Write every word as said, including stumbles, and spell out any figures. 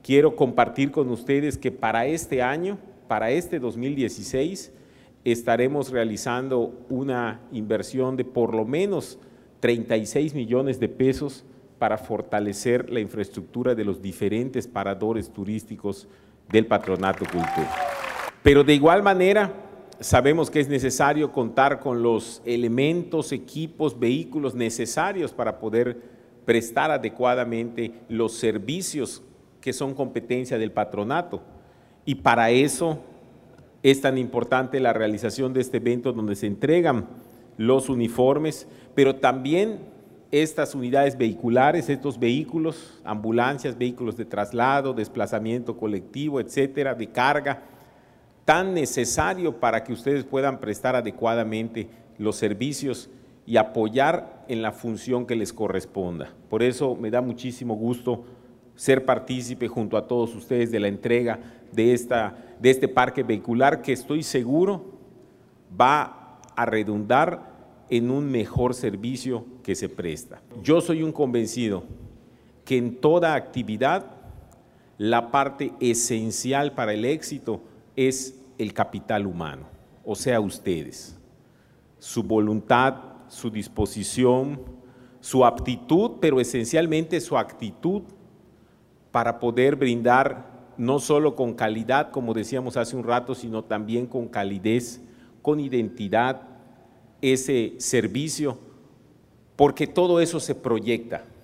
quiero compartir con ustedes que para este año, para este dos mil dieciséis, estaremos realizando una inversión de por lo menos treinta y seis millones de pesos para fortalecer la infraestructura de los diferentes paradores turísticos del Patronato Cultural. Pero de igual manera, sabemos que es necesario contar con los elementos, equipos, vehículos necesarios para poder prestar adecuadamente los servicios que son competencia del patronato. Y para eso es tan importante la realización de este evento donde se entregan los uniformes, pero también estas unidades vehiculares, estos vehículos, ambulancias, vehículos de traslado, desplazamiento colectivo, etcétera, de carga, tan necesario para que ustedes puedan prestar adecuadamente los servicios y apoyar en la función que les corresponda. Por eso me da muchísimo gusto ser partícipe junto a todos ustedes de la entrega de, esta, de este parque vehicular que estoy seguro va a redundar en un mejor servicio que se presta. Yo soy un convencido que en toda actividad la parte esencial para el éxito es el capital humano, o sea, ustedes, su voluntad, su disposición, su aptitud, pero esencialmente su actitud para poder brindar no solo con calidad, como decíamos hace un rato, sino también con calidez, con identidad, ese servicio, porque todo eso se proyecta.